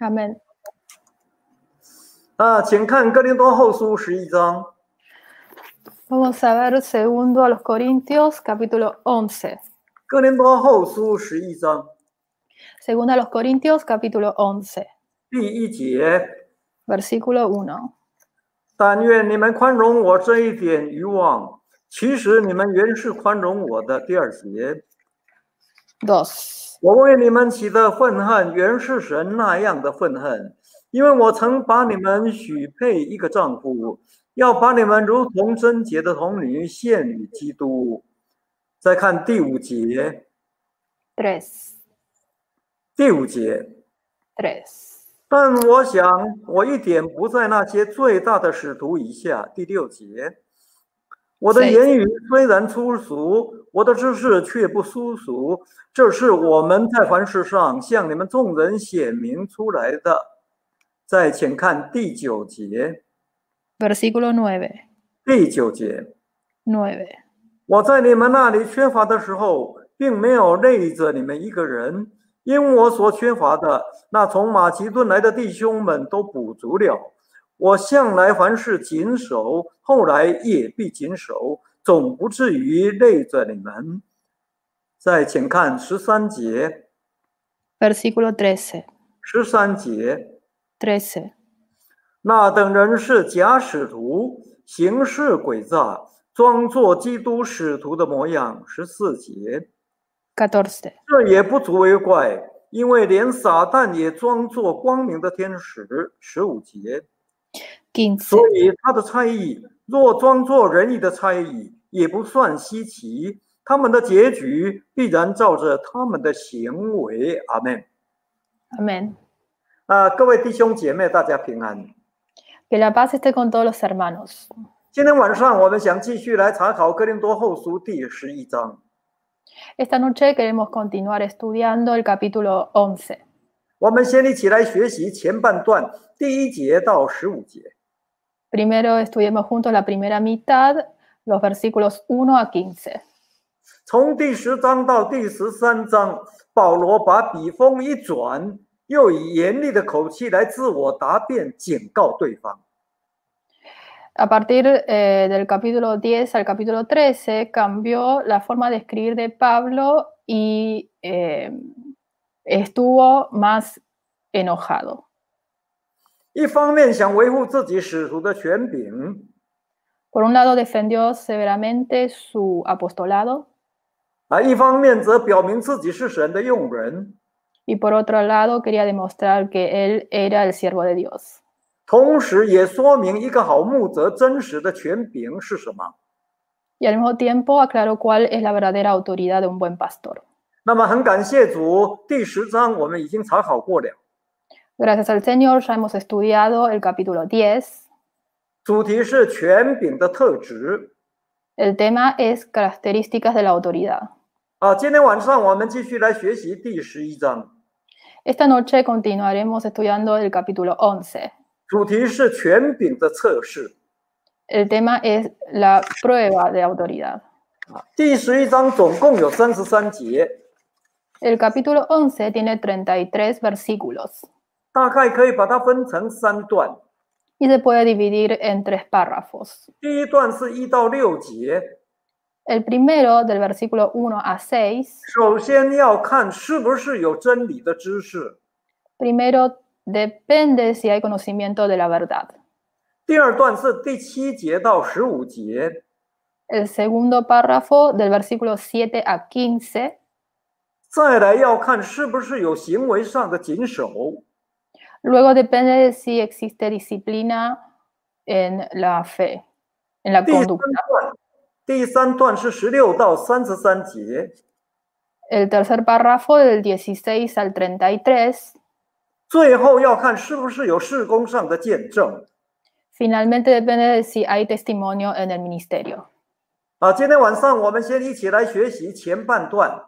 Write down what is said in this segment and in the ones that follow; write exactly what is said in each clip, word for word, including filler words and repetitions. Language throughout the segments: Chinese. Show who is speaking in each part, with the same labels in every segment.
Speaker 1: Amén.
Speaker 2: 啊，请看哥林多后书十一章。
Speaker 1: Vamos a ver segundo a los Corintios, capítulo once.
Speaker 2: 哥林多后书十一章
Speaker 1: Segundo a los Corintios, capítulo once,
Speaker 2: 第一节，
Speaker 1: versículo uno.
Speaker 2: 但愿你们宽容我这一点欲望，其实你们原是宽容我的。第二节，
Speaker 1: dos.
Speaker 2: 我为你们起的愤恨，原是神那样的愤恨，因为我曾把你们许配一个丈夫，要把你们如同贞洁的童女献与基督。再看第五节，
Speaker 1: tres.
Speaker 2: 第五节，
Speaker 1: tres.
Speaker 2: 但我想我一点不在那些最大的使徒以下。第六节，我的言语虽然粗俗，我的知识却不粗俗，这是我们在凡事上向你们众人显明出来的。再请看第九节，
Speaker 1: Versículo nueve.
Speaker 2: 第九节，
Speaker 1: nueve.
Speaker 2: 我在你们那里缺乏的时候，并没有累着你们一个人，因我所缺乏的，那从马其顿来的弟兄们都补足了。我向来凡事谨守，后来也必谨守，总不至于累着你们。再请看十三节，
Speaker 1: Versículo trece.
Speaker 2: 十三节，
Speaker 1: trece.
Speaker 2: 那等人是假使徒，行事诡诈，装作基督使徒的模样。十四节，
Speaker 1: catorce.
Speaker 2: 这也不足为怪，因为连撒旦也装作光明的天使。十五节，
Speaker 1: quince.
Speaker 2: 所以他的差役若装作仁义的差役，也不算稀奇，他们的结局必然照着他们的行为。阿们。
Speaker 1: Amén.
Speaker 2: 啊，各位弟兄姐妹，大家平安。
Speaker 1: Que la paz esté con todos los hermanos.
Speaker 2: 今天晚上我们想继续来查考哥林多后书第十一章。
Speaker 1: Esta noche queremos continuar estudiando el capítulo once.
Speaker 2: 我们先一起来学习前半段第一节到十五节。
Speaker 1: Primero estudiemos juntos la primera mitad, los versículos uno a quince.
Speaker 2: 从第十章到第十三章，保罗把笔锋一转，又以严厉的口气来自我答辩，警告对方。
Speaker 1: A partir eh, del capítulo diez al capítulo trece cambió la forma de escribir de Pablo y eh, estuvo más enojado.
Speaker 2: 一方面想维护自己使徒的权柄，
Speaker 1: Por un lado defendió severamente su apostolado
Speaker 2: 啊，一方面则表明自己是神的用人，
Speaker 1: y por otro lado quería demostrar que él era el siervo de Dios.
Speaker 2: 同时也说明一个好牧者真实的权柄是什么。
Speaker 1: Y al mismo tiempo aclaró cuál es la verdadera autoridad de un buen pastor.
Speaker 2: 那么很感谢主，第十章我们已经查考过了，
Speaker 1: Gracias al Señor ya hemos estudiado el capítulo diez.
Speaker 2: 主题是权柄的特质。
Speaker 1: El tema es características de la autoridad.
Speaker 2: 啊，今天晚上我们继续来学习第十一章，
Speaker 1: Esta noche continuaremos estudiando el capítulo once.
Speaker 2: 主题是权柄的测试。
Speaker 1: El tema es la prueba de autoridad.
Speaker 2: 第十一章总共有三十三节，
Speaker 1: El capítulo once tiene treinta y tres versículos
Speaker 2: 大概可以把它分成三段。
Speaker 1: y se puede dividir en tres párrafos.
Speaker 2: 第一段是一到六节，
Speaker 1: El primero, del versículo uno a seis,
Speaker 2: 首先要看是不是有真理的知识。
Speaker 1: primero depende si hay conocimiento de la verdad.
Speaker 2: 第二段是第七节到十五节，
Speaker 1: El segundo párrafo, del versículo siete a quince,
Speaker 2: 再来要看是不是有行为上的谨守。
Speaker 1: luego depende de si existe disciplina en la fe, en la
Speaker 2: 第三
Speaker 1: conducta.
Speaker 2: 段，第三段是十六到三十三节，
Speaker 1: El tercer párrafo, del dieciséis al treinta y tres,
Speaker 2: 最后要看是不是有事工上的见证。
Speaker 1: finalmente depende de si hay testimonio en el ministerio.
Speaker 2: 啊，今天晚上我们先一起来学习前半段，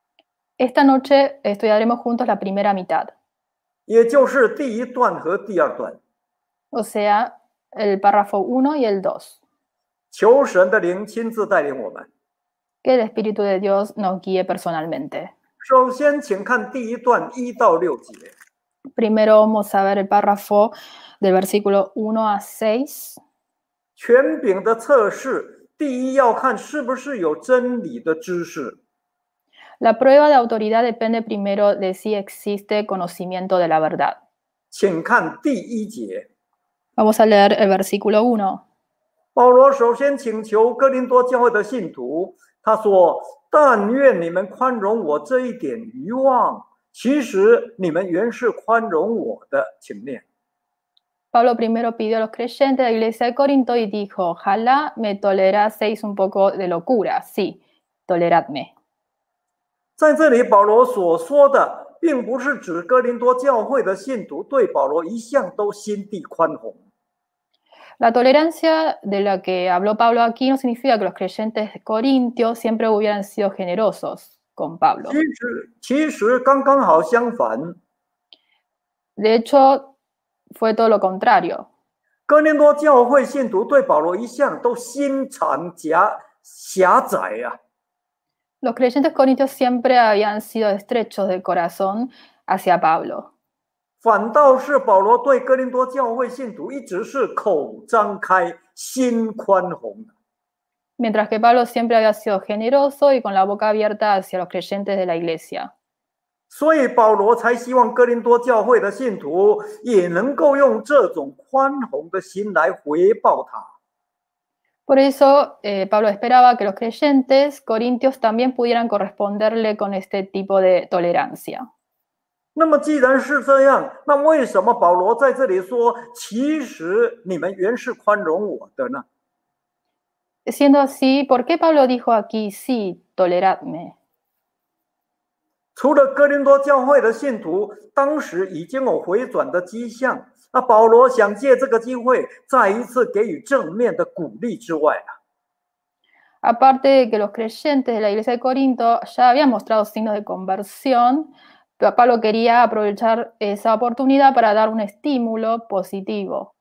Speaker 1: Esta noche estudiaremos juntos la primera mitad,
Speaker 2: 也就是第一段和第二段。
Speaker 1: o sea, el párrafo uno y el dos.
Speaker 2: 求神的灵亲自带领我们。
Speaker 1: Que el Espíritu de Dios nos guíe personalmente.
Speaker 2: 首先，请看第一段一到六节。
Speaker 1: Primero vamos a ver el párrafo del versículo uno a seis.
Speaker 2: 权柄的测试，第一要看是不是有真理的知识。
Speaker 1: La prueba de autoridad depende primero de si existe conocimiento de la verdad.
Speaker 2: 请看第一节。
Speaker 1: Vamos a leer el versículo uno.
Speaker 2: 保罗首先请求哥林多教会的信徒，他说：“但愿你们宽容我这一点愚妄，其实你们原是宽容我的。”请念。
Speaker 1: Pablo primero pidió a los creyentes de la iglesia de Corinto y dijo: Ojalá me toleraseis un poco de locura. Sí, toleradme.
Speaker 2: 在这里，保罗所说的，并不是指哥林多教会的信徒对保罗一向都心地宽宏。
Speaker 1: La tolerancia de la que habló Pablo aquí no significa que los creyentes de Corintios siempre hubieran sido generosos con Pablo.
Speaker 2: 其实，其实刚刚好相反。
Speaker 1: De hecho, fue todo lo contrario.
Speaker 2: 哥林多教会信徒对保罗一向都心肠狭狭窄呀、啊。
Speaker 1: Los creyentes corintios siempre habían sido estrechos de corazón hacia Pablo.
Speaker 2: 反倒是保罗对哥林多教会信徒一直是口张开、心宽宏的。
Speaker 1: Mientras que Pablo siempre había sido generoso y con la boca abierta hacia los creyentes de la iglesia.
Speaker 2: 所以保罗才希望哥林多教会的信徒也能够用这种宽宏的心来回报他。
Speaker 1: Por eso, eh, Pablo esperaba que los creyentes corintios también pudieran corresponderle con este tipo de tolerancia.
Speaker 2: 那么既然是这样，那为什么保罗在这里说，其实你们原是宽容我的呢？
Speaker 1: Siendo así, ¿por qué Pablo dijo aquí, sí, toleradme?
Speaker 2: 除了哥林多教会的信徒当时已经有回转的迹象，那保罗想借这个机会再一次给予正面的鼓励之外啊，
Speaker 1: Aparte de que los creyentes de la iglesia de Corinto ya habían mostrado signos de conversión, Pablo quería aprovechar esa oportunidad para dar un estímulo positivo.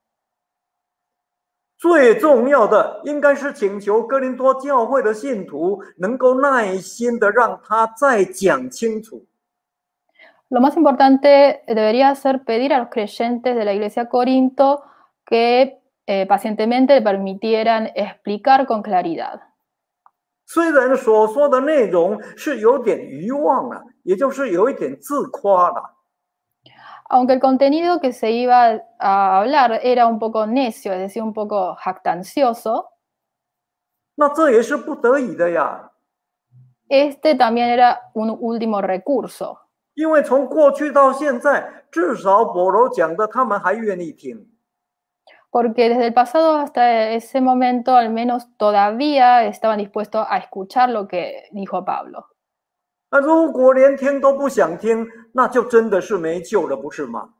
Speaker 2: 最重要的应该是请求哥林多教会的信徒能够耐心的让他再讲清楚。
Speaker 1: Lo más importante debería ser pedir a los creyentes de la iglesia de Corinto que eh, pacientemente le permitieran explicar con claridad.
Speaker 2: 虽然所说的内容是有点愚妄了，也就是有一点自夸了。
Speaker 1: Aunque el contenido que se iba a hablar era un poco necio, es decir, un poco jactancioso,
Speaker 2: 那这也是不得已的呀。
Speaker 1: este también era un último recurso.
Speaker 2: 因为从过去到现在，至少保罗讲的，他们还愿意听。
Speaker 1: Porque desde el pasado hasta ese momento, al menos todavía estaban dispuestos a escuchar lo que dijo Pablo.
Speaker 2: 那如果连听都不想听，那就真的是没救了，不是吗？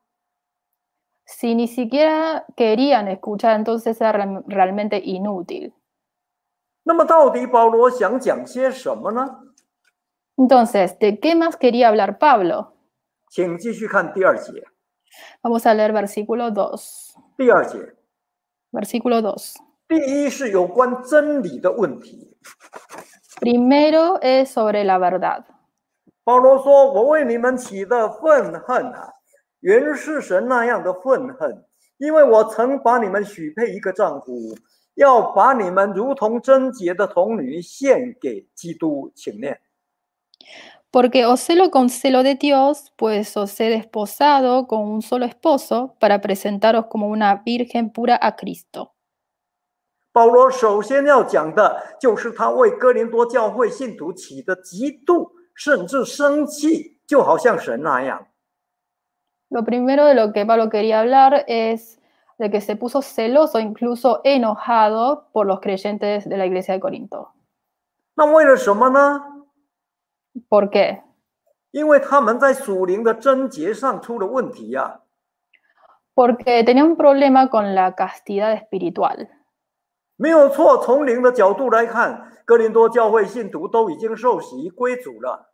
Speaker 1: Si ni siquiera querían escuchar, entonces era realmente inútil.
Speaker 2: 那么到底保罗想讲些什么呢？
Speaker 1: Entonces, ¿de qué más quería hablar Pablo?
Speaker 2: 请继续看第二节。
Speaker 1: Vamos a leer versículo dos.
Speaker 2: 第二节，
Speaker 1: Versículo dos.
Speaker 2: 第一是有关真理的问题。
Speaker 1: Primero es sobre la verdad.
Speaker 2: 保罗说：“我为你们起的愤恨啊，原是神那样的愤恨，因为我曾把你们许配一个丈夫，要把你们如同贞洁的童女献给基督。”请念。
Speaker 1: Porque os celo con celo de Dios, pues os he desposado con un solo esposo para presentaros como una virgen pura a Cristo.
Speaker 2: 保罗首先要讲的就是他为哥林多教会信徒起的嫉妒，甚至生气，就好像神那样。
Speaker 1: Lo primero de lo que Pablo quería hablar es de que se puso celoso, incluso enojado por los creyentes de la iglesia de Corinto.
Speaker 2: 那为了什么呢？
Speaker 1: ¿Por qué?
Speaker 2: 因为他们在属灵的贞洁上出了问题呀、啊。
Speaker 1: Porque tenía un problema con la castidad espiritual.
Speaker 2: 没有错，从灵的角度来看，哥林多教会信徒都已经受洗归主了。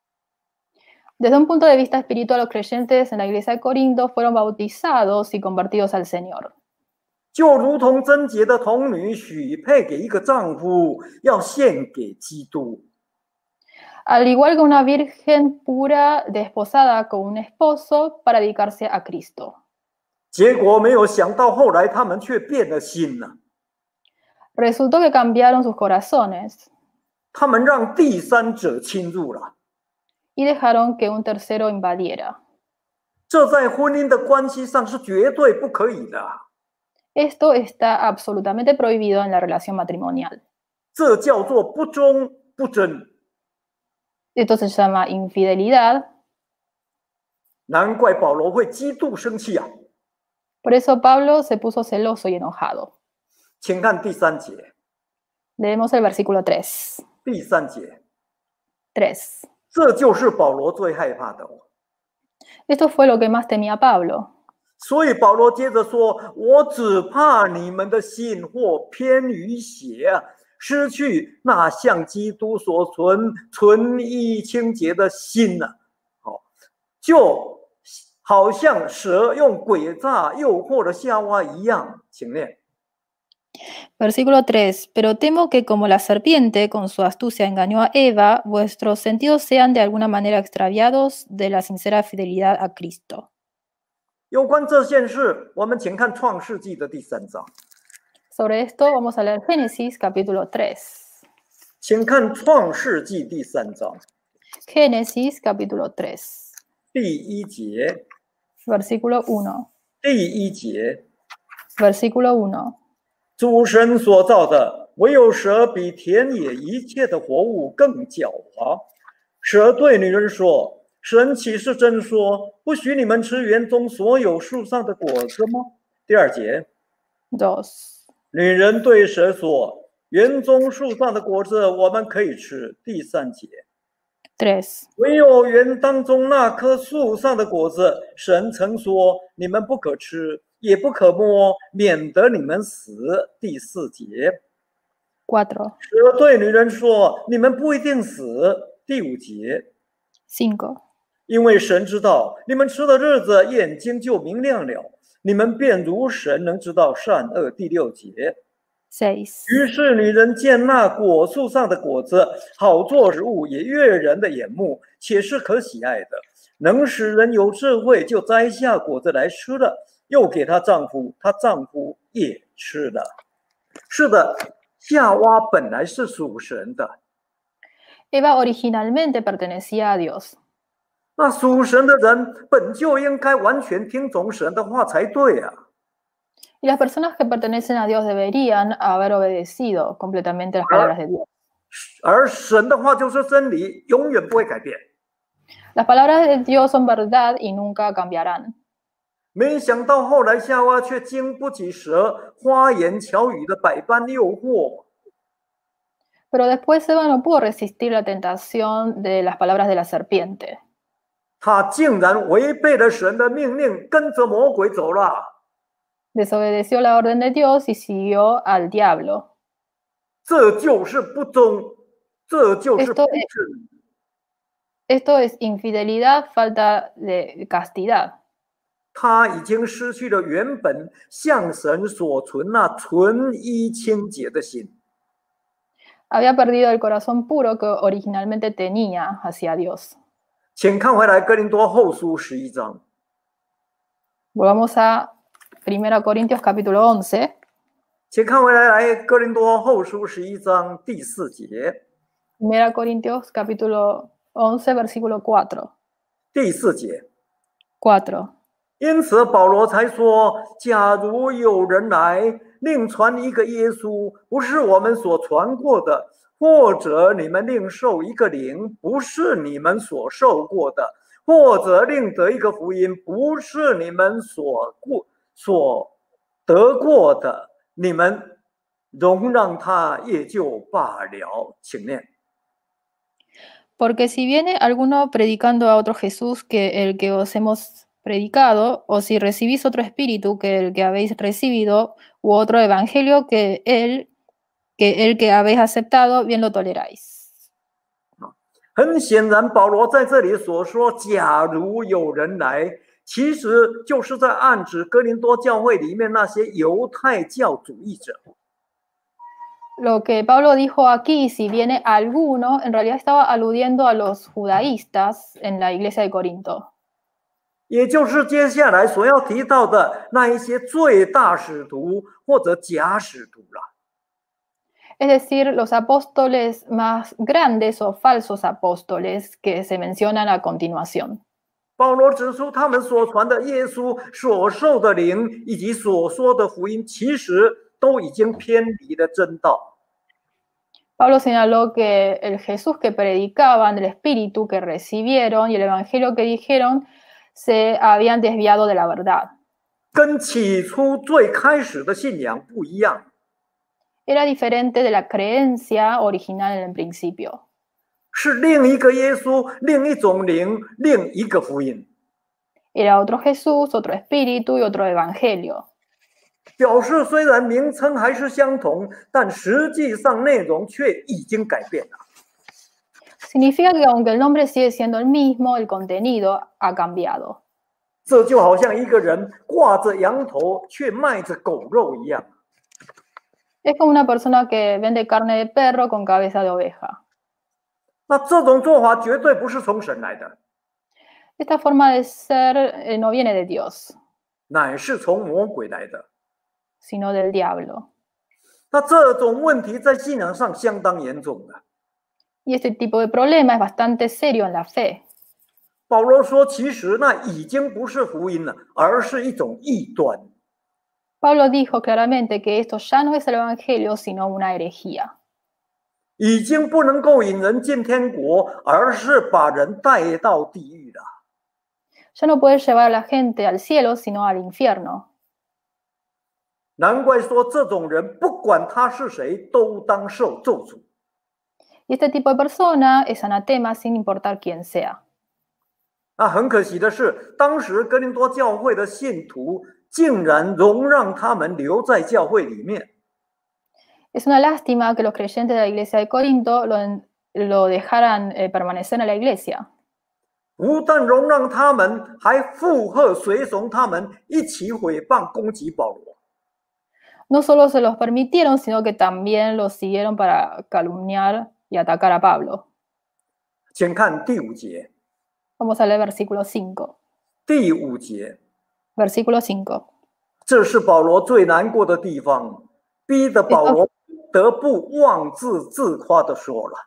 Speaker 1: Desde un punto de vista espiritual, los creyentes en la iglesia de Corinto fueron bautizados y convertidos al Señor.
Speaker 2: 就如同贞洁的童女许配给一个丈夫，要献给基督。
Speaker 1: al igual que una virgen pura desposada con un esposo para dedicarse a Cristo.
Speaker 2: 结果没有想到，后来他们却变了心了。
Speaker 1: Resultó que cambiaron sus corazones
Speaker 2: 他们让第三者侵入了。
Speaker 1: y dejaron que un tercero invadiera.
Speaker 2: 这在婚姻的关系上是绝对不可以的。
Speaker 1: Esto está absolutamente prohibido en la relación matrimonial.
Speaker 2: 这叫做不忠不贞。
Speaker 1: Esto se llama infidelidad.
Speaker 2: 难怪保罗会极度生气啊！
Speaker 1: Por eso Pablo se puso celoso y enojado.
Speaker 2: 请看第三节。
Speaker 1: Leemos el versículo tres.
Speaker 2: 第三节，
Speaker 1: tres.
Speaker 2: 这就是保罗最害怕的哦。
Speaker 1: Esto fue lo que más temía Pablo.
Speaker 2: 所以保罗接着说：“我只怕你们的心或偏于邪啊，失去那像基督所存纯一清洁的心呐、啊。好，就好像蛇用诡诈诱惑了夏娃一样。”请念。
Speaker 1: Versículo tres. Pero temo que como la serpiente con su astucia engañó a Eva, vuestros sentidos sean de alguna manera extraviados de la sincera fidelidad a Cristo.
Speaker 2: 有关这件事，我们请看创世纪的第三章。
Speaker 1: Sobre esto vamos a leer Génesis capítulo tres.
Speaker 2: 请看创世纪第三章
Speaker 1: Génesis capítulo tres.
Speaker 2: 第一节。
Speaker 1: Versículo uno.
Speaker 2: 第一节，
Speaker 1: Versículo uno.
Speaker 2: 主神所造的，唯有蛇比田野一切的活物更狡猾。蛇对女人说：“神岂是真说，不许你们吃园中所有树上的果子吗？”第二节，
Speaker 1: dos.
Speaker 2: 女人对蛇说：“园中树上的果子我们可以吃。”第三节，
Speaker 1: tres.
Speaker 2: 唯有园当中那棵树上的果子，神曾说：“你们不可吃。” 也不可摸，免得你们死。第四节，
Speaker 1: cuatro.
Speaker 2: 蛇对女人说：“你们不一定死。”第五节，
Speaker 1: cinco.
Speaker 2: 因为神知道你们吃的日子，眼睛就明亮了，你们便如神能知道善恶。第六节，
Speaker 1: seis.
Speaker 2: 于是女人见那果树上的果子好做食物，也悦人的眼目，且是可喜爱的，能使人有智慧，就摘下果子来吃了。 又给她丈夫，她丈夫也吃了。是的，夏娃本来是属神的。
Speaker 1: Eva originalmente pertenecía a Dios.
Speaker 2: 那属神的人本就应该完全听从神的话才对啊。
Speaker 1: Y las personas que pertenecen a Dios deberían haber obedecido completamente las palabras de Dios.
Speaker 2: 而神的话就是真理，永远不会改变。
Speaker 1: Las palabras de Dios son verdad y nunca cambiarán.
Speaker 2: 没想到后来夏娃却经不起蛇花言巧语的百般诱惑。
Speaker 1: Pero después Eva no pudo resistir la tentación de las palabras de la serpiente.
Speaker 2: 她竟然违背了神的命令，跟着魔鬼走了。
Speaker 1: Desobedeció la orden de Dios y siguió al diablo.
Speaker 2: 这就是不忠，这就是不
Speaker 1: Esto
Speaker 2: 正。
Speaker 1: es, esto es infidelidad, falta de castidad.
Speaker 2: 他已经失去了原本向神所存那纯一清洁的心。
Speaker 1: Había perdido el corazón puro que originalmente tenía hacia Dios.
Speaker 2: 请看回来哥林多后书十一章。
Speaker 1: Volvamos a primera Corintios capítulo once.
Speaker 2: 请看回来来哥林多后书十一章第四节。
Speaker 1: primera Corintios capítulo once versículo cuatro.
Speaker 2: 第四节。
Speaker 1: cuatro.
Speaker 2: 因此保罗才说：假如有人来另传一个耶稣，不是我们所传过的，或者你们另受一个灵，不是你们所受过的，或者另得一个福音，不是你们所过所得过的，你们容让他也就罢了。请念。
Speaker 1: Porque si viene alguno predicando a otro Jesús que el que os hemos predicado, o si recibís otro espíritu que el que habéis recibido, u otro evangelio que el que, el que habéis aceptado, bien lo toleráis.
Speaker 2: 很显然，保罗在这里所说“假如有人来”，其实就是在暗指哥林多教会里面那些犹太教主义者。
Speaker 1: Lo que Pablo dijo aquí, si viene alguno, en realidad estaba aludiendo a los judaístas en la iglesia de Corinto.
Speaker 2: 也就是接下来所要提到的那一些最大使徒或者假使徒了。
Speaker 1: Es decir, los apóstoles más grandes o falsos apóstoles que se mencionan a continuación.
Speaker 2: 保罗指出，他们所传的耶稣所受的灵以及所说的福音，其实都已经偏离了真道。
Speaker 1: Pablo señaló que el Jesús que predicaban, el espíritu que recibieron y el evangelio que dijeron se habían desviado de la verdad.
Speaker 2: 跟起初最开始的信仰不一样。
Speaker 1: Era diferente de la creencia original en el principio.
Speaker 2: 是另一个耶稣，另一种灵，另一个福音。
Speaker 1: Era otro Jesús, otro espíritu y otro evangelio.
Speaker 2: 表示虽然名称还是相同，但实际上内容却已经改变了。
Speaker 1: Significa que aunque el nombre sigue siendo el mismo, el contenido ha cambiado.
Speaker 2: 这就好像一个人挂着羊头却卖着狗肉一样。
Speaker 1: Es como una persona que vende carne de perro con cabeza de oveja.
Speaker 2: 那这种做法绝对不是从神来的，
Speaker 1: Esta forma de ser eh, no viene de Dios,
Speaker 2: 乃是从魔鬼来的。
Speaker 1: sino del diablo.
Speaker 2: 那这种问题在信仰上相当严重的。
Speaker 1: Y este tipo de problema es bastante serio en la fe.
Speaker 2: 保罗说，其实那已经不是福音了，而是一种异端。
Speaker 1: Pablo dijo claramente que esto ya no es el evangelio, sino una herejía.
Speaker 2: 已经不能够引人进天国，而是把人带到地狱了。
Speaker 1: Ya no puede llevar a la gente al cielo, sino al infierno.
Speaker 2: 难怪说这种人不管他是谁，都当受咒诅。
Speaker 1: Y este tipo de persona es anatema sin importar quién sea.
Speaker 2: 那很可惜的是，当时哥林多教会的信徒竟然容让他们留在教会里面。
Speaker 1: Es una lástima que los creyentes de la iglesia de Corinto lo, lo dejaran eh, permanecer en la iglesia.
Speaker 2: 不但容让他们，还附和随从他们一起诽谤攻击保罗。
Speaker 1: No solo se los permitieron, sino que también los siguieron para calumniar y atacar a Pablo.
Speaker 2: 请看第五节。
Speaker 1: Vamos a leer versículo cinco.
Speaker 2: 第五节，
Speaker 1: Versículo cinco.
Speaker 2: 这是保罗最难过的地方，逼得保罗不得不妄自自夸地说了。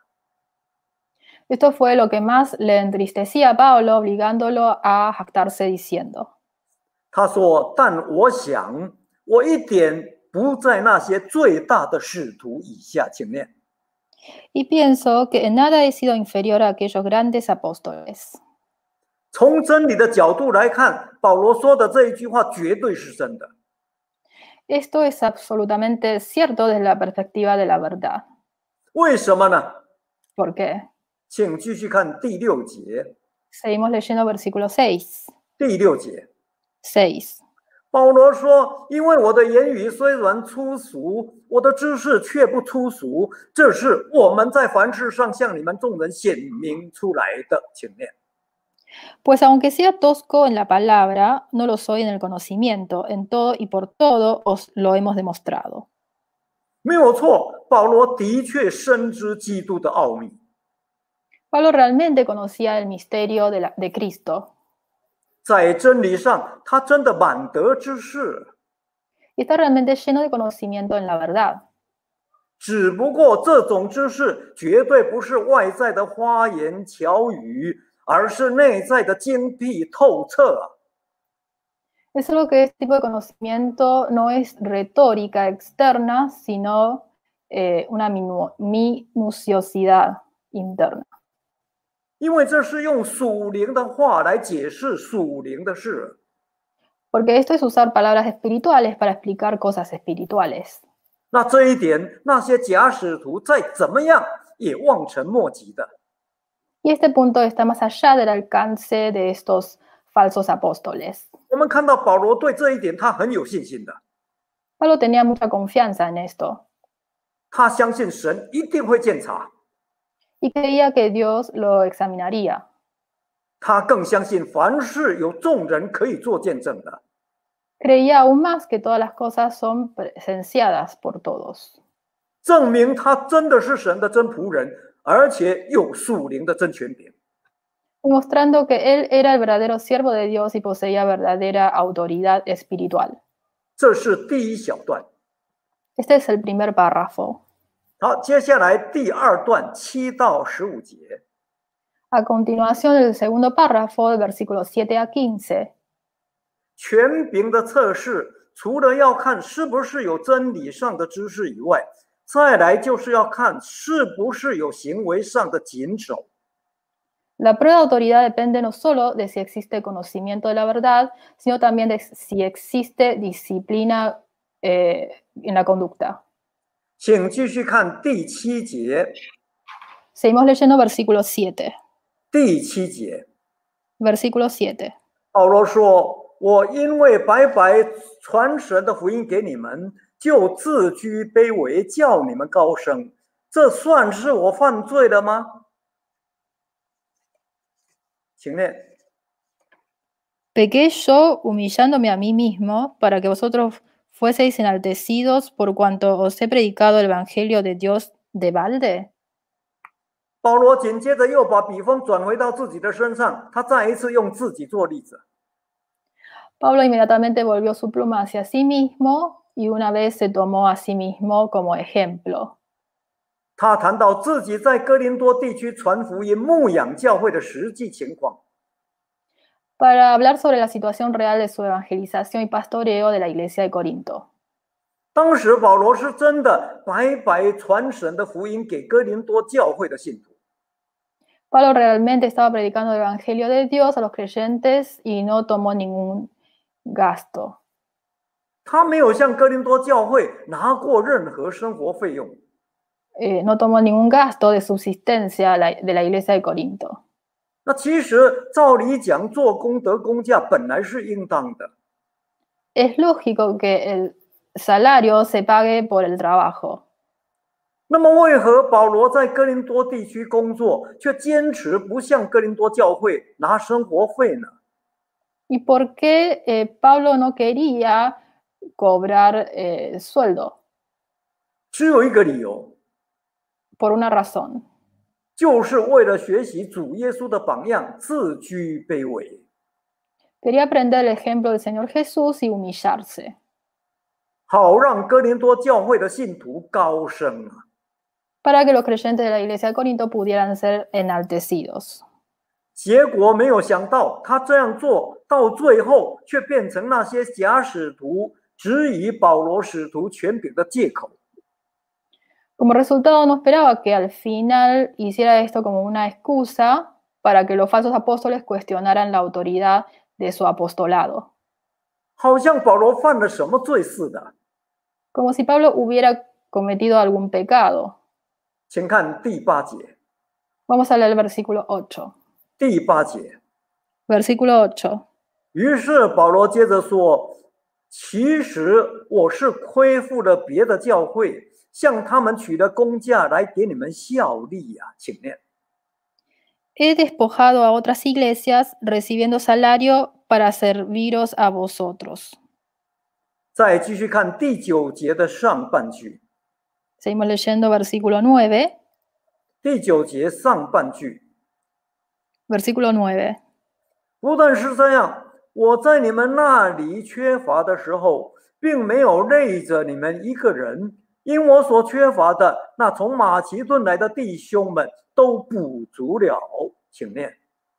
Speaker 1: Esto fue lo que más le entristecía a Pablo, obligándolo a jactarse diciendo:
Speaker 2: 他说：“但我想，我一点不在那些最大的使徒以下。”请念。
Speaker 1: Y pienso que en nada he sido inferior a aquellos grandes apóstoles.
Speaker 2: 从真理的角度来看，保罗说的这一句话绝对是真的。
Speaker 1: Esto es absolutamente cierto desde la perspectiva de la verdad.
Speaker 2: 为什么呢？
Speaker 1: ¿Por qué?
Speaker 2: 请继续看第六节。
Speaker 1: Seguimos leyendo versículo seis.
Speaker 2: 第六节，
Speaker 1: seis.
Speaker 2: 保罗说：“因为我的言语虽然粗俗，我的知识却不粗俗，这是我们在凡事上向你们众人显明出来的。”请念。
Speaker 1: Pues aunque sea tosco en la palabra, no lo soy en el conocimiento. En todo y por todo os lo hemos demostrado.
Speaker 2: 没有错，保罗的确深知基督的奥秘。
Speaker 1: Pablo realmente conocía el misterio de, la, de Cristo.
Speaker 2: 在真理上，他真的满得知识。
Speaker 1: Y está realmente lleno de conocimiento en la verdad.
Speaker 2: 只不过这种知识绝对不是外在的花言巧语，而是内在的精辟透彻。
Speaker 1: Es solo que este tipo de conocimiento no es retórica externa, sino eh, una minu minuciosidad interna.
Speaker 2: 因为这是用属灵的话来解释属灵的事。
Speaker 1: Porque esto es usar palabras espirituales para explicar cosas espirituales.
Speaker 2: 那这一点，那些假使徒再怎么样也望尘莫及的。
Speaker 1: Y este punto está más allá del alcance de estos falsos apóstoles.
Speaker 2: 我们看到保罗对这一点他很有信心的。
Speaker 1: Pablo tenía mucha confianza en esto.
Speaker 2: 他相信神一定会鉴察。
Speaker 1: Y creía que Dios lo examinaría.
Speaker 2: 他更相信凡事有众人可以做见证的。
Speaker 1: Creía aún más que todas las cosas son presenciadas por todos.
Speaker 2: 证明他真的是神的真仆人，而且有属灵的真权柄。
Speaker 1: Mostrando que él era el verdadero siervo de Dios y poseía verdadera autoridad espiritual.
Speaker 2: 这是第一小段。
Speaker 1: Este es el primer párrafo.
Speaker 2: 好，接下来第二段七到十五节。
Speaker 1: A continuación, el segundo párrafo, del versículo siete a quince.
Speaker 2: 权柄的测试，除了要看是不是有真理上的知识以外，再来就是要看是不是有行为上的谨守。
Speaker 1: La prueba de autoridad depende no solo de si existe conocimiento de la verdad, sino también de si existe disciplina eh, en la conducta.
Speaker 2: 请继续看第七节。
Speaker 1: Seguimos leyendo versículo siete.
Speaker 2: 第七节
Speaker 1: Versículo siete.
Speaker 2: 保罗说：“我因为白白传神的福音给你们，就自居卑微，叫你们高升，这算是我犯罪了吗？”请念。
Speaker 1: Pequé yo humillándome a mí mismo para que vosotros fueseis enaltecidos por cuanto os he predicado el evangelio de Dios de balde.
Speaker 2: 保罗紧接着又把笔锋转回到自己的身上，他再一次用自己做例子。
Speaker 1: Pablo inmediatamente volvió su pluma hacia sí mismo y una vez se tomó a sí mismo como ejemplo.
Speaker 2: 他谈到自己在哥林多地区传福音、牧养教会的实际情况。
Speaker 1: Para hablar sobre la situación real de su evangelización y pastoreo de la iglesia de Corinto.
Speaker 2: 当时保罗是真的白白传神的福音给哥林多教会的信徒。
Speaker 1: Pablo realmente estaba predicando el evangelio de Dios a los creyentes y no tomó ningún gasto.
Speaker 2: 他没有向哥林多教会拿过任何生活费用。
Speaker 1: Eh, no tomó ningún gasto de subsistencia la, de la iglesia de Corinto.
Speaker 2: 那其实照理讲，做工得工价本来是应当的。
Speaker 1: Es lógico que el salario se pague por el trabajo.
Speaker 2: 那么为何保罗在哥林多地区工作，却坚持不向哥林多教会拿生活费呢？
Speaker 1: ¿Y por qué eh, Pablo no quería cobrar eh, sueldo?
Speaker 2: 只有一个理由，
Speaker 1: Por una razón.
Speaker 2: 就是为了学习主耶稣的榜样，自居卑微。
Speaker 1: Quería aprender el ejemplo del Señor Jesús y humillarse.
Speaker 2: 好让哥林多教会的信徒高升啊！
Speaker 1: Para que los creyentes de la iglesia de Corinto pudieran ser enaltecidos.
Speaker 2: 结果没有想到，他这样做到最后，却变成那些假使徒质疑保罗使徒权柄的借口。
Speaker 1: Como resultado, no esperaba que al final hiciera esto como una excusa para que los falsos apóstoles cuestionaran la autoridad de su apostolado.
Speaker 2: 好像保罗犯了什么罪似的。
Speaker 1: Como si Pablo hubiera cometido algún pecado.
Speaker 2: 请看第八节。
Speaker 1: Vamos a leer el versículo ocho.
Speaker 2: 第八节。
Speaker 1: Versículo ocho.
Speaker 2: 于是保罗接着说：“其实我是亏负了别的教会，向他们取了工价来给你们效力呀、啊。”请念。
Speaker 1: He despojado a otras iglesias recibiendo salario para serviros a vosotros.
Speaker 2: 再继续看第九节的上半句。
Speaker 1: Seguimos leyendo versículo nueve.
Speaker 2: 第九节上半句。
Speaker 1: Versículo nueve.
Speaker 2: 不但是这样，我在你们那里缺乏的时候，并没有累着你们一个人，因我所缺乏的，那从马其顿来的弟兄们都补足了。请念。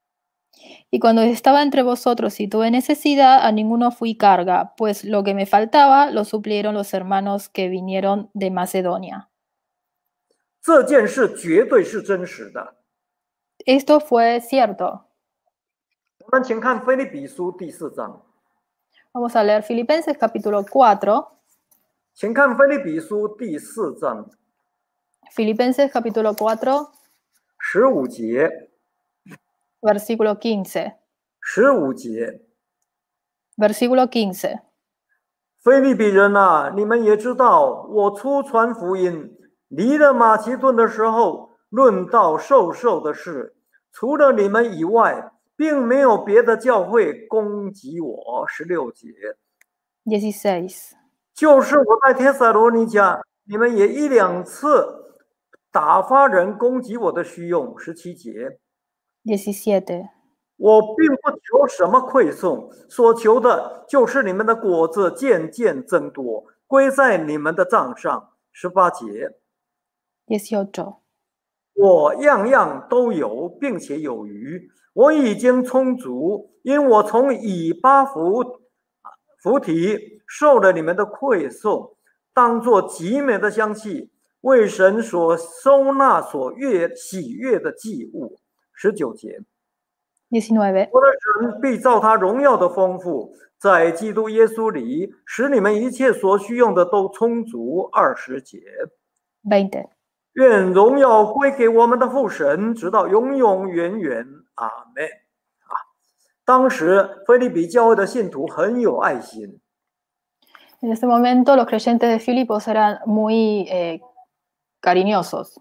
Speaker 1: Y cuando estaba entre vosotros y tuve necesidad, a ninguno fui carga, pues lo que me faltaba lo suplieron los hermanos que vinieron de Macedonia.
Speaker 2: 这件事绝对是真实的。
Speaker 1: Esto fue cierto.
Speaker 2: 我们请看腓立比书第四章。
Speaker 1: Vamos a leer Filipenses capítulo cuatro.
Speaker 2: 请看腓立比书第四章。
Speaker 1: Filipenses capítulo cuatro.
Speaker 2: 十五节。
Speaker 1: Versículo quince.
Speaker 2: 十五节。
Speaker 1: Versículo quince.
Speaker 2: 腓立比人啊，你们也知道，我初传福音，离了马其顿的时候，论到授受的事，除了你们以外，并没有别的教会攻击我。十六节。
Speaker 1: dieciséis.
Speaker 2: 就是我在帖撒罗尼迦你们也一两次打发人攻击我的虚用。十七节，
Speaker 1: diecisiete.
Speaker 2: 我并不求什么馈送，所求的就是你们的果子渐渐增多，归在你们的账上。十八节，
Speaker 1: dieciocho.
Speaker 2: 我样样都有，并且有余，我已经充足，因我从以巴弗弗提受了你们的馈送，当作极美的香气，为神所收纳所悦喜悦的祭物。十九节，
Speaker 1: diecinueve.
Speaker 2: 我的神必照他荣耀的丰富，在基督耶稣里，使你们一切所需用的都充足。二十节，
Speaker 1: veinte.
Speaker 2: 愿荣耀归给我们的父神，直到永永远远。阿们。啊，当时腓立比教会的信徒很有爱心。
Speaker 1: En ese momento, los creyentes de Filipos eran muy eh, cariñosos.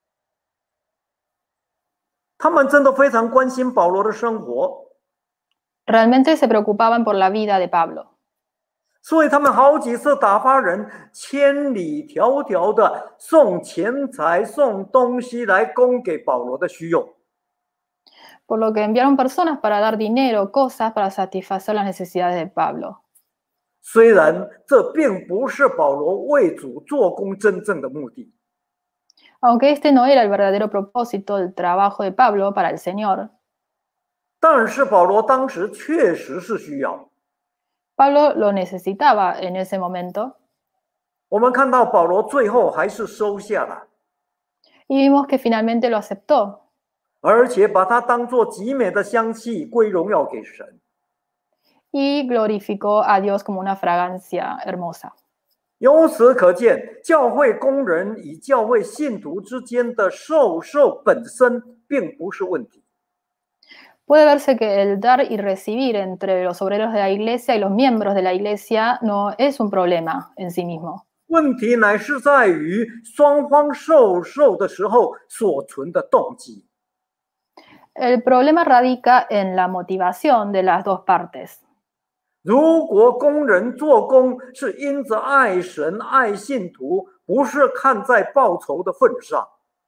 Speaker 2: 他们真的非常关心保罗的生活，
Speaker 1: Realmente se preocupaban por la vida de Pablo.
Speaker 2: 所以他们好几次打发人千里迢迢的送钱财、送东西来供给保罗的需用。
Speaker 1: Por lo que enviaron personas para dar dinero, cosas para satisfacer las necesidades de Pablo.
Speaker 2: 虽然这并不是保罗为主做工真正的目的，
Speaker 1: Aunque este no era el verdadero propósito del trabajo de Pablo para el Señor,
Speaker 2: 但是保罗当时确实是需要。
Speaker 1: Pablo lo necesitaba en ese momento.
Speaker 2: 我们看到保罗最后还是收下了，
Speaker 1: Y vimos que finalmente lo aceptó.
Speaker 2: 而且把它当作极美的香气归荣耀给神。
Speaker 1: Y glorificó a Dios como una fragancia hermosa.
Speaker 2: 由此可见，教会工人与教会信徒之间的授受本身并不是问题。
Speaker 1: Puede verse que el dar y recibir entre los obreros de la iglesia y los miembros de la iglesia no es un problema en sí mismo.
Speaker 2: 问题乃是在于双方授受的时候所存的动机。
Speaker 1: El problema radica en la motivación de las dos partes.
Speaker 2: 如果工人做工是因着爱神、爱信徒，不是看在报酬的份上，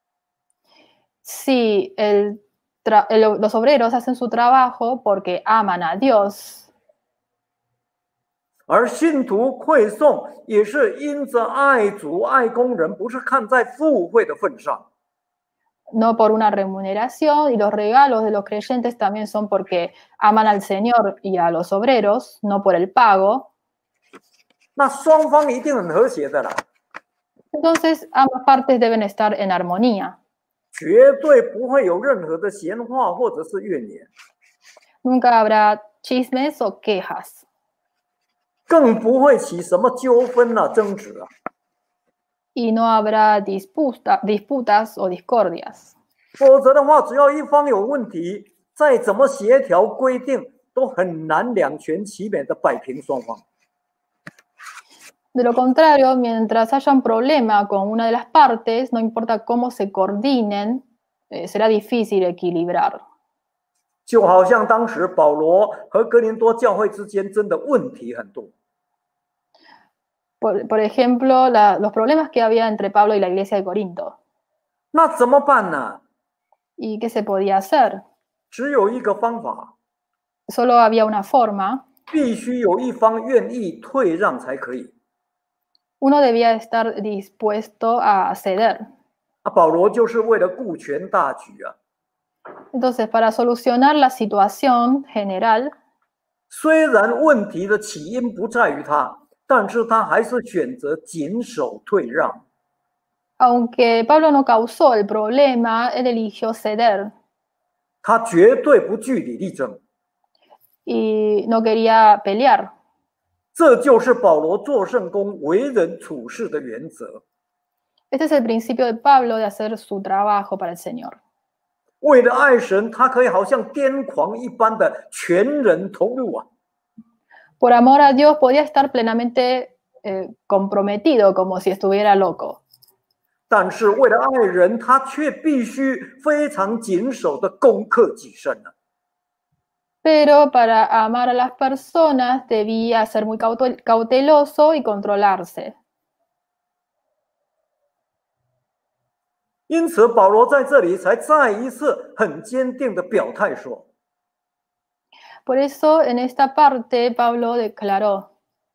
Speaker 1: Si el tra- el- los obreros hacen su trabajo porque aman a Dios,
Speaker 2: 而信徒馈送也是因着爱主、爱工人，不是看在富贵的份上。
Speaker 1: no por una remuneración, y los regalos de los creyentes también son porque aman al Señor y a los obreros, no por el pago.
Speaker 2: 那双方一定很和谐的啦，
Speaker 1: Entonces, ambas partes deben estar en armonía.
Speaker 2: 绝对不会有任何的闲话或者是怨言，
Speaker 1: Nunca habrá chismes o quejas,
Speaker 2: 更不会起什么纠纷啊、争执啊。
Speaker 1: y no habrá disputa, disputas o discordias.
Speaker 2: 否则的话，只要一方有问题，再怎么协调规定，都很难两全其美的摆平双方。
Speaker 1: De lo contrario, mientras haya un problema con una de las partes, no importa cómo se coordinen, eh, será difícil equilibrar.
Speaker 2: 就好像当时保罗和哥林多教会之间真的问题很多，
Speaker 1: Por, por ejemplo, la, los problemas que había entre Pablo y la iglesia de Corinto.
Speaker 2: 那怎么办呢？
Speaker 1: ¿Y qué se podía hacer?
Speaker 2: 只有一个方法，
Speaker 1: Solo había una forma.
Speaker 2: 必须有一方愿意退让才可以。
Speaker 1: Uno debía estar dispuesto a ceder.
Speaker 2: 啊，保罗就是为了顾全大局啊。
Speaker 1: Entonces, para solucionar la situación general,
Speaker 2: 虽然问题的起因不在于他，但是他还是选择谨守退让。
Speaker 1: aunque Pablo no causó el problema, él eligió ceder
Speaker 2: 他绝对不据理力争。
Speaker 1: y no quería pelear.
Speaker 2: 这就是保罗做圣工、为人处事的原则。
Speaker 1: Este es el principio de Pablo de hacer su trabajo para el Señor.
Speaker 2: 为了爱神，他可以好像癫狂一般的全人投入啊！
Speaker 1: Por amor a Dios podía estar plenamente eh, comprometido, como si estuviera loco.
Speaker 2: 但是为了爱人，他却必须非常谨守的攻克己身啊！
Speaker 1: Pero para amar a las personas debía ser muy cauteloso y controlarse.
Speaker 2: 因此，保罗在这里才再一次很坚定的表态说。
Speaker 1: Por eso, en esta parte, Pablo declaró.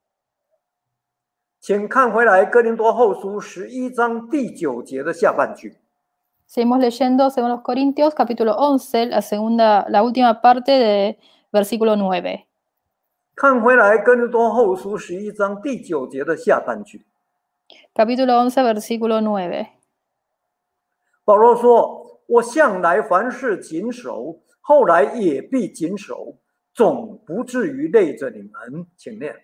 Speaker 2: 请看回来哥林多后书十一章第九节的下半句。
Speaker 1: Seguimos leyendo según los Corintios, capítulo once, la segunda, la última parte de versículo nueve.
Speaker 2: 看回来哥林多后书十一章第九节的下半句。
Speaker 1: Capítulo once, versículo nueve.
Speaker 2: 保罗说：“我向来凡事谨守，后来也必谨守，总不至于累着你们。”请念。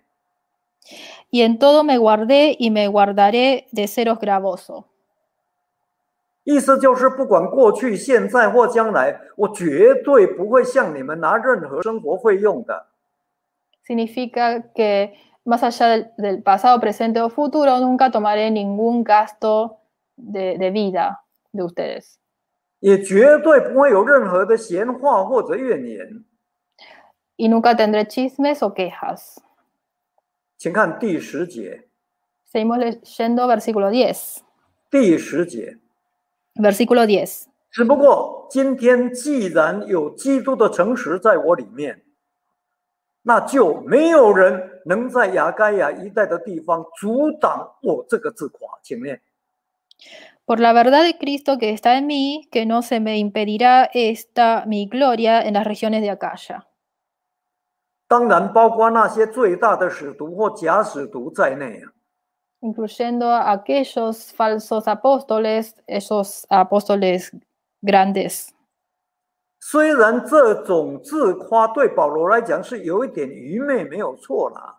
Speaker 1: Y en todo me guardé y me guardaré de seros gravoso.
Speaker 2: 意思就是，不管过去、现在或将来，我绝对不会向你们拿任何生活费用的。
Speaker 1: Significa que más allá del, del pasado, presente o futuro, nunca tomaré ningún gasto de, de vida de ustedes.
Speaker 2: 也绝对不会有任何的闲话或者怨言。
Speaker 1: Y nunca tendré chismes o quejas.
Speaker 2: 请看第十节。
Speaker 1: Seguimos leyendo versículo diez.
Speaker 2: 第十节。
Speaker 1: Versículo diez.
Speaker 2: 只不过今天既然有基督的诚实在我里面，那就没有人能在亚该亚一带的地方阻挡我这个自夸。请念。
Speaker 1: Por la verdad de Cristo que está en mí, que no se me impedirá esta mi gloria en las regiones de Acaya.
Speaker 2: 当然包括那些最大的使徒或假使徒在内啊。
Speaker 1: Incluyendo a aquellos falsos apóstoles, esos apóstoles grandes.
Speaker 2: 虽然这种自夸对保罗来讲是有一点愚昧，没有错啦。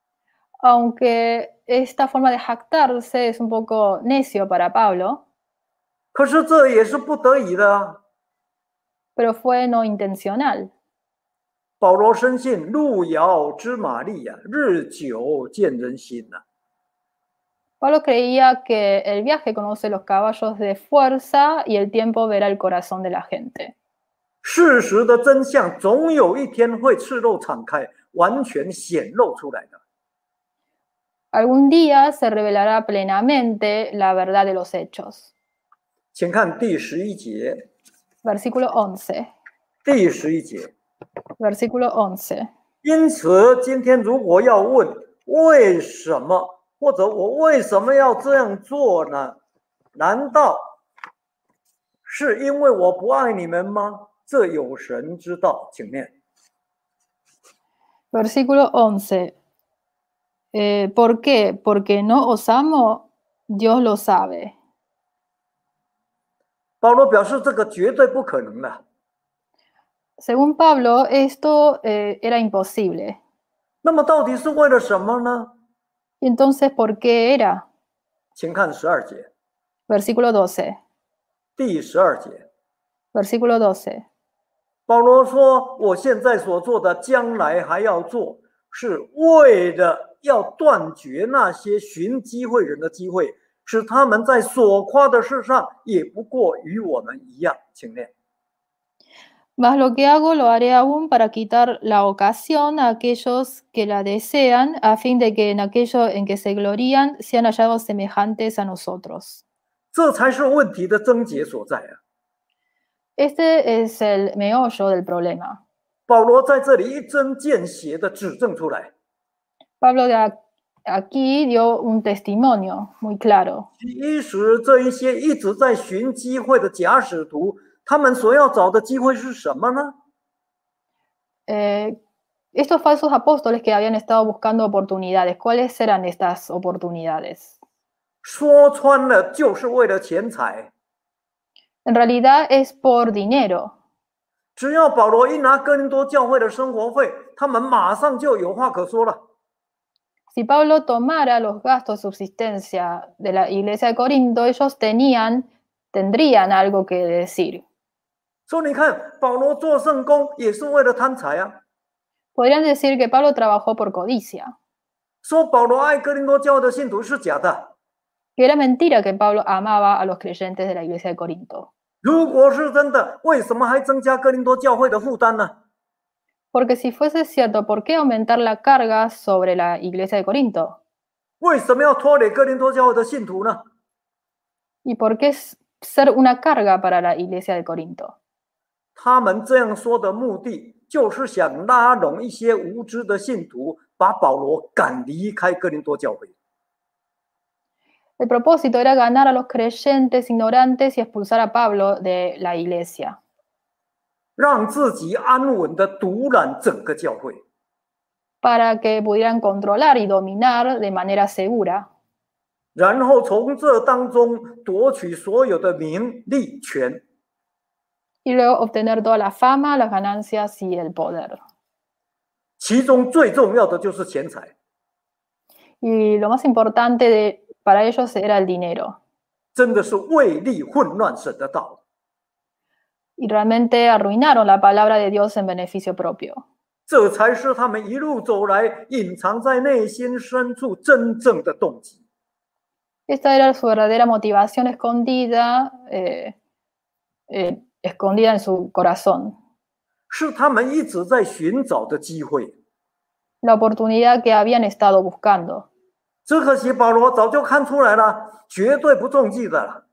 Speaker 1: Aunque esta forma de jactarse es un poco necio para Pablo.
Speaker 2: 可是这也是不得已的啊。
Speaker 1: Pero fue no intencional.
Speaker 2: 保罗深信路遥知马力啊，日久见人心啊。
Speaker 1: Pablo creía que el viaje conoce los caballos de fuerza y el tiempo verá el corazón de la gente.
Speaker 2: 事实的真相总有一天会赤露敞开，完全显露出来的。
Speaker 1: Algún día se revelará plenamente la verdad de los hechos.
Speaker 2: 请看第十一节。
Speaker 1: Versículo once.
Speaker 2: 第十一节。
Speaker 1: Versículo once.
Speaker 2: 因此，今天如果要问为什么，或者我为什么要这样做呢？难道是因为我不爱你们吗？这有神知道。请念。
Speaker 1: Versículo once. Eh, ¿Por qué? Porque no os amo, Dios lo sabe.
Speaker 2: 保罗表示这个绝对不可能的。
Speaker 1: Según Pablo, esto eh, era imposible.
Speaker 2: 那么到底是为了什么呢？
Speaker 1: ¿Y entonces por qué era?
Speaker 2: 请看十二节。
Speaker 1: Versículo doce.
Speaker 2: 第十二节。
Speaker 1: Versículo doce.
Speaker 2: 保罗说：“我现在所做的，将来还要做，是为了要断绝那些寻机会人的机会，使他们在所夸的事上也不过与我们一样。”请念。
Speaker 1: Mas lo que hago lo haré aún para quitar la ocasión a aquellos que la desean, a fin de que en aquello en que se glorían sean hallados semejantes a nosotros.
Speaker 2: 这才是问题的症结所在啊！
Speaker 1: Este es el meollo del problema.
Speaker 2: 保罗在这里一针见血的指证出来。
Speaker 1: Pablo de aquí dio un testimonio muy claro.
Speaker 2: 其实这一些一直在寻机会的假使徒，他们所要找的机会是什么呢？
Speaker 1: Eh, estos falsos apóstoles que habían estado buscando oportunidades, ¿cuáles eran estas oportunidades?
Speaker 2: 说穿了，就是为了钱财。
Speaker 1: En realidad es por dinero.
Speaker 2: 只要保罗一拿哥林多教会的生活费，他们马上就有话可说了。
Speaker 1: Si Pablo tomara los gastos de subsistencia de la iglesia de Corinto, ellos tenían, tendrían algo que decir.
Speaker 2: 说你看，保罗做圣工也是为了贪财啊。
Speaker 1: Podrían decir que Pablo trabajó por codicia.
Speaker 2: 说保罗爱哥林多教会的信徒是假的。
Speaker 1: Que era mentira que Pablo amaba a los creyentes de la iglesia de Corinto.
Speaker 2: 如果是真的，为什么还增加哥林多教会的负担呢？
Speaker 1: Porque si fuese cierto, ¿por qué aumentar la carga sobre la iglesia de Corinto?
Speaker 2: 为什么要拖累哥林多教会的信徒呢？
Speaker 1: ¿Y por qué ser una carga para la iglesia de Corinto.
Speaker 2: 他们这样说的目的，就是想拉拢一些无知的信徒，把保罗赶离开哥林多教会。
Speaker 1: El propósito era ganar a los creyentes ignorantes y expulsar a Pablo de la iglesia.
Speaker 2: 让自己安稳地独揽整个教会，
Speaker 1: para que pudieran controlar y dominar de manera segura.
Speaker 2: 然后从这当中夺取所有的名利权。
Speaker 1: Y luego obtener toda la fama, las ganancias y el poder.
Speaker 2: 其中最重要的就是钱财。
Speaker 1: Y lo más importante de, para ellos era el dinero.
Speaker 2: 真的是为利混乱神的道。
Speaker 1: Y realmente arruinaron la palabra de Dios en beneficio propio.
Speaker 2: 这才是他们一路走来隐藏在内心深处真正的动机。
Speaker 1: Esta era su verdadera motivación escondida, eh, eh, escondida en su corazón.
Speaker 2: 是他们一直在寻找的机会。
Speaker 1: La oportunidad que habían estado buscando.
Speaker 2: 只可惜保罗早就看出来了，绝对不中计的了。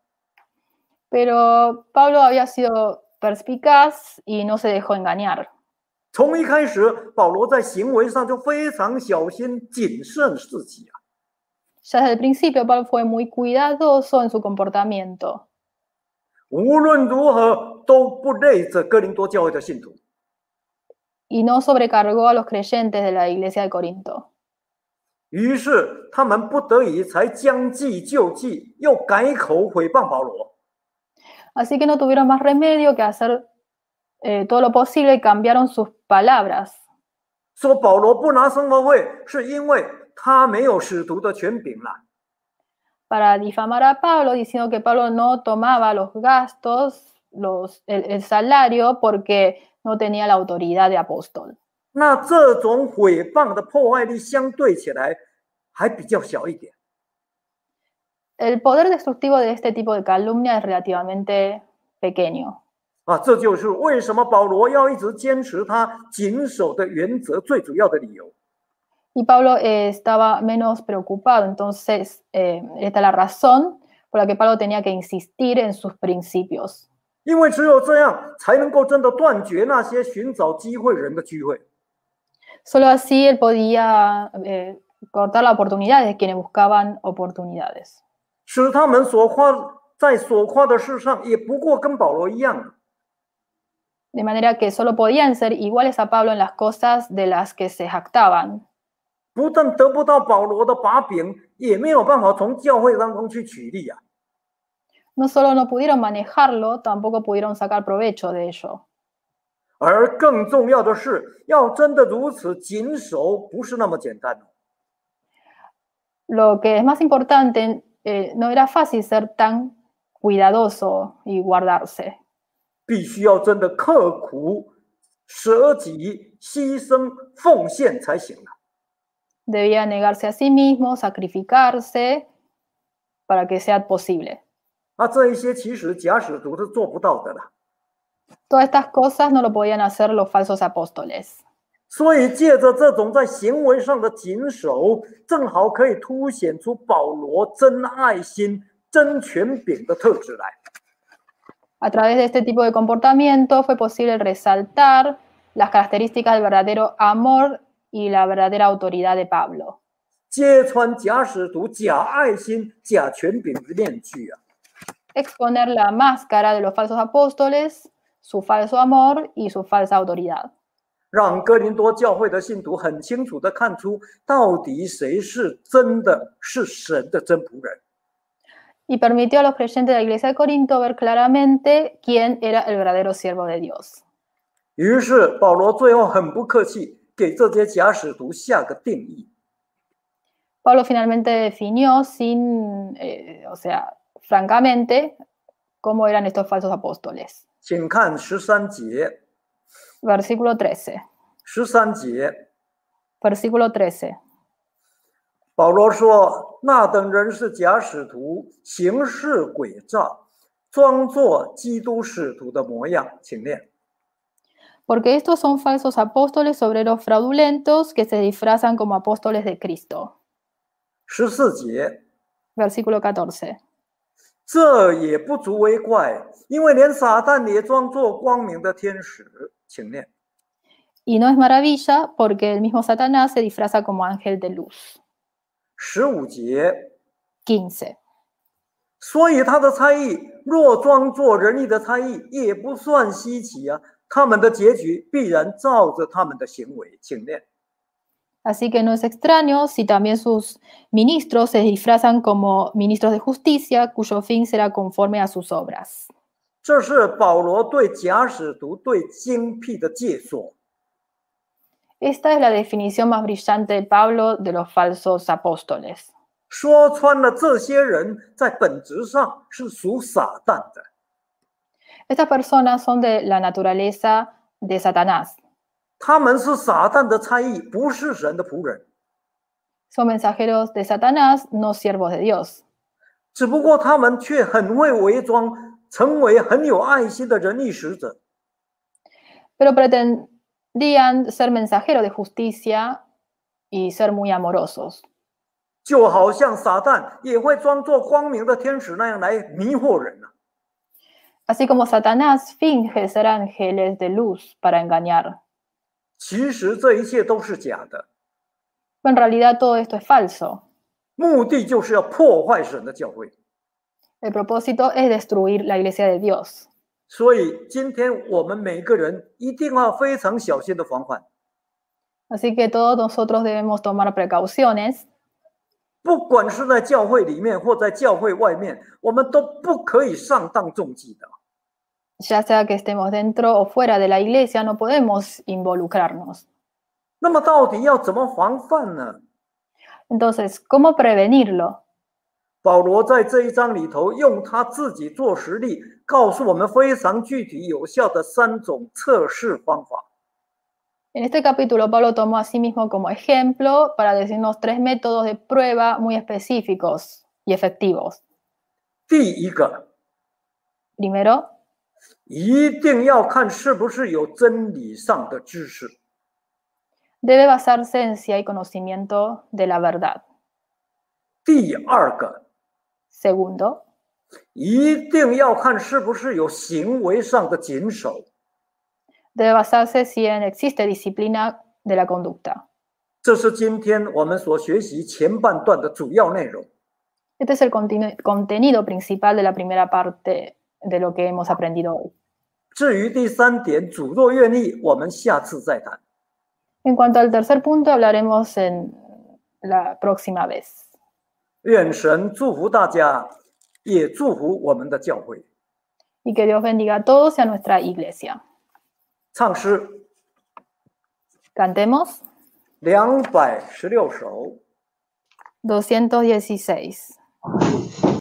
Speaker 1: Pero Pablo había sido perspicaz y no se dejó engañar.
Speaker 2: 从一开始，保罗在行为上就非常小心谨慎自己啊。
Speaker 1: Ya desde el principio, Pablo fue muy cuidadoso en su comportamiento.
Speaker 2: 无论如何都不累着哥林多教会的信徒。
Speaker 1: Y no sobrecargó a los creyentes de la iglesia de Corinto.
Speaker 2: 于是他们不得已才将计就计，又改口毁谤保罗。
Speaker 1: Así que no tuvieron más remedio que hacer eh, todo lo posible y cambiaron sus palabras.
Speaker 2: 说保罗不拿生活费，是因为他没有使徒的权柄了。
Speaker 1: Para difamar a Pablo, diciendo que Pablo no tomaba los gastos, los, el, el salario, porque no tenía la autoridad de apóstol.
Speaker 2: 那这种毁谤的破坏力相对起来还比较小一点。
Speaker 1: El poder destructivo de este tipo de calumnia es relativamente pequeño.
Speaker 2: 啊，这就是为什么保罗要一直坚持他谨守的原则最主要的理由。
Speaker 1: Y Pablo eh, estaba menos preocupado, entonces eh, esta es la razón por la que Pablo tenía que insistir en sus principios.
Speaker 2: 因为只有这样，才能够真的断绝那些寻找机会人的聚会。
Speaker 1: Solo así él podía eh, cortar la oportunidad de quienes buscaban oportunidades.
Speaker 2: 使他们所夸在所夸的事上，也不过跟保罗一样。
Speaker 1: De manera que solo podían ser iguales a Pablo en las cosas de las que se jactaban.
Speaker 2: 不但得不到保罗的把柄，也没有办法从教会当中去取利啊。
Speaker 1: No solo no pudieron manejarlo, tampoco pudieron sacar provecho de ello.
Speaker 2: 而更重要的是，要真的如此谨守，不是那么简单。
Speaker 1: Lo que es más importante, eh, no era fácil ser tan cuidadoso y guardarse.
Speaker 2: 必须要真的刻苦、舍己、牺牲、奉献才行了。
Speaker 1: Debía negarse a sí mismo, sacrificarse para que sea posible.
Speaker 2: 那这一些其实假使徒是做不到的了。
Speaker 1: Todas estas cosas no lo podían hacer los falsos apóstoles.
Speaker 2: 所以借着这种在行为上的谨守，正好可以凸显出保罗真爱心、真权柄的特质来。
Speaker 1: A través de este tipo de comportamiento fue posible resaltar las características del verdadero amor y la verdadera autoridad de Pablo.
Speaker 2: 揭穿假使徒、假爱心、假权柄的面具啊！
Speaker 1: Exponer la máscara de los falsos apóstoles, su falso amor y su falsa autoridad.
Speaker 2: 让哥林多教会的信徒很清楚地看出，到底谁是真的是神的真仆人。
Speaker 1: Y permitió a los creyentes de la iglesia de Corinto ver claramente quién era el verdadero siervo de Dios.
Speaker 2: 于是保罗最后很不客气，给这些假使徒下个定义。
Speaker 1: Pablo finalmente definió sin, eh, o sea, francamente, cómo eran estos falsos apóstoles.
Speaker 2: 请看十三节，
Speaker 1: Versículo trece.
Speaker 2: 十三节，
Speaker 1: Versículo trece.
Speaker 2: 保罗说：“那等人是假使徒，行事诡诈，装作基督使徒的模样。”请念。
Speaker 1: Porque estos son falsos apóstoles, obreros fraudulentos, que se disfrazan como apóstoles de Cristo.
Speaker 2: 十四节，
Speaker 1: Versículo catorce.
Speaker 2: 这也不足为怪，因为连撒旦也装作光明的天使。请念。
Speaker 1: Y no es maravilla porque el mismo Satanás se disfraza como ángel de luz.
Speaker 2: 十五节。
Speaker 1: quince.
Speaker 2: 所以他的差役若装作仁义的差役，也不算稀奇啊。他们的结局必然照着他们的行为。请念。
Speaker 1: Así que no es extraño si también sus ministros se disfrazan como ministros de justicia, cuyo fin será conforme a sus obras.
Speaker 2: 这是保罗对假使徒对精辟的解说。
Speaker 1: Esta es la definición más brillante de Pablo de los falsos apóstoles.
Speaker 2: 说穿了，这些人在本质上是属撒旦的。
Speaker 1: Estas personas son de la naturaleza de Satanás.
Speaker 2: 他们是撒旦的差役，不是神的仆人。
Speaker 1: Son mensajeros de Satanás, no siervos de Dios.
Speaker 2: 只不过他们却很会伪装，成为很有爱心的仁义使者。
Speaker 1: Pero pretendían ser mensajeros de justicia y ser muy amorosos.
Speaker 2: 就好像撒旦也会装作光明的天使那样来迷惑人啊。
Speaker 1: Así como Satanás finge ser ángeles de luz para engañar.
Speaker 2: 其实这一切都是假的。
Speaker 1: En realidad todo esto es falso.
Speaker 2: 目的就是要破坏神的教会。
Speaker 1: El propósito es destruir la iglesia de Dios.
Speaker 2: 所以今天我们每个人一定要非常小心的防范。
Speaker 1: Así que todos nosotros debemos tomar precauciones.
Speaker 2: 不管是在教会里面或在教会外面，我们都不可以上当中计的。
Speaker 1: Ya sea que estemos dentro o fuera de la iglesia, no podemos involucrarnos.
Speaker 2: 那么到底要怎么防范呢？
Speaker 1: Entonces, ¿cómo prevenirlo?
Speaker 2: 保罗在这一章里头用他自己做实例，告诉我们非常具体有效的三种测试方法。
Speaker 1: En este capítulo, Pablo tomó a sí mismo como ejemplo para decirnos tres métodos de prueba muy específicos y efectivos.
Speaker 2: 第一个，
Speaker 1: Primero,
Speaker 2: 一定要看是不是有真理上的知识。
Speaker 1: debe basarse en si hay conocimiento de la verdad.
Speaker 2: 第二个，
Speaker 1: Segundo,
Speaker 2: 一定要看是不是有行为上的谨守。
Speaker 1: debe basarse si existe disciplina de la conducta.
Speaker 2: 这是今天我们所学习前半段的主要内容。
Speaker 1: Este es el contenido principal de la primera parte de lo que hemos aprendido hoy.
Speaker 2: 至于第三点，主若愿意，我们下次再谈。
Speaker 1: En cuanto al tercer punto, hablaremos en la próxima vez.
Speaker 2: 愿神祝福大家，也祝福我们的教会。
Speaker 1: Y que Dios bendiga a todos y a nuestra iglesia.
Speaker 2: 唱诗
Speaker 1: Cantemos
Speaker 2: 两百十六首。
Speaker 1: doscientos dieciséis.